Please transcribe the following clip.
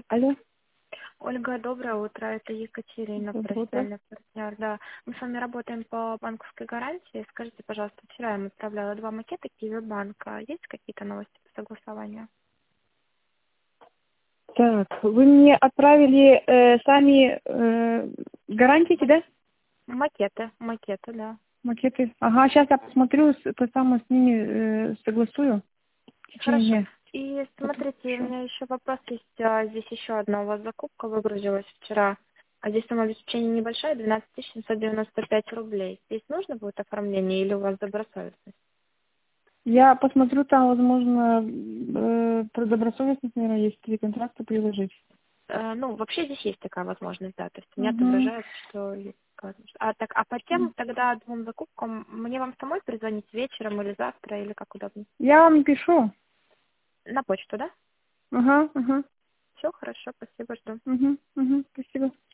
Алло, Ольга, доброе утро. Это Екатерина, доброе утро. профессиональный партнер. Да, мы с вами работаем по банковской гарантии. Скажите, пожалуйста, вчера я им отправляла 2 макета Киевбанка. Есть какие-то новости по согласованию? Так, вы мне отправили сами гарантии, Ма- да? Макеты, да. Макеты. Ага, сейчас я посмотрю, это самое с ними согласую в течение Хорошо. дня. И Потом смотрите, у еще. меня еще вопрос есть. Здесь еще одна у вас закупка выгрузилась вчера. А здесь сумма обеспечения небольшая, 12 795 рублей. Здесь нужно будет оформление или у вас добросовестность? Я посмотрю, там, возможно, про добросовестность, наверное, есть 3 контракта приложить. Ну, вообще здесь есть такая возможность, да. То есть у меня Угу. отображается, что есть такая возможность. А по тем тогда 2 закупкам мне вам самой перезвонить вечером или завтра, или как удобно? Я вам пишу. На почту, да? Ага, ага. Все хорошо, спасибо, жду. Угу, угу. Спасибо.